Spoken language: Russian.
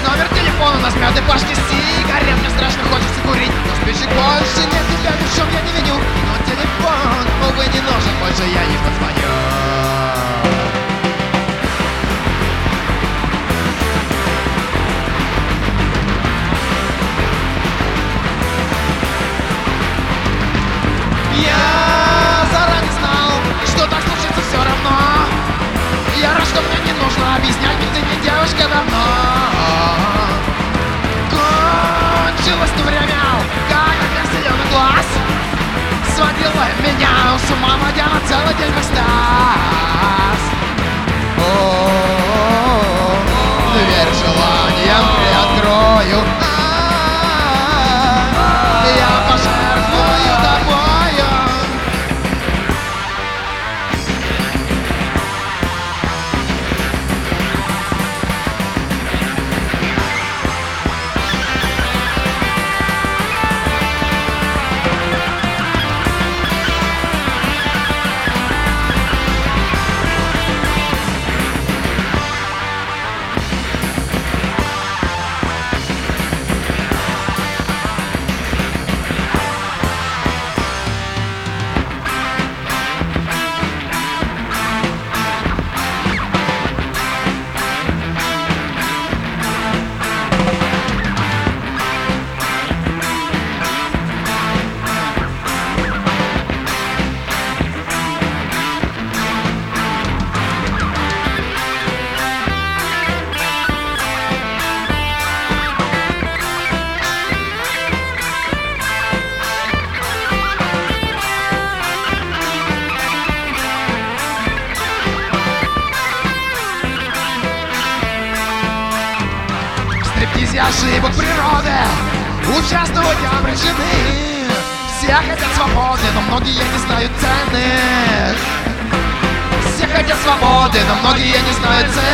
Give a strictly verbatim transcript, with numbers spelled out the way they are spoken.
номер телефона, нажмет и пачки сигарет. Мне страшно хочется курить, но спешит больше нет тебя, ни в чем я не виню. Но телефон, увы, не нужен, больше я не позвоню. Я заранее знал, что так случится все равно. Я рад, что мне не нужно объяснять, ведь ты не девушка давно. Кончилось то время, как огня зеленый глаз сводила меня с ума, водя на целый день в экстаз. Дверь желанием приоткрою, я пожертвую тобою. Ошибок природы участвовать обречены. Все хотят свободы, но многие не знают цены. Все хотят свободы, но многие не знают цены.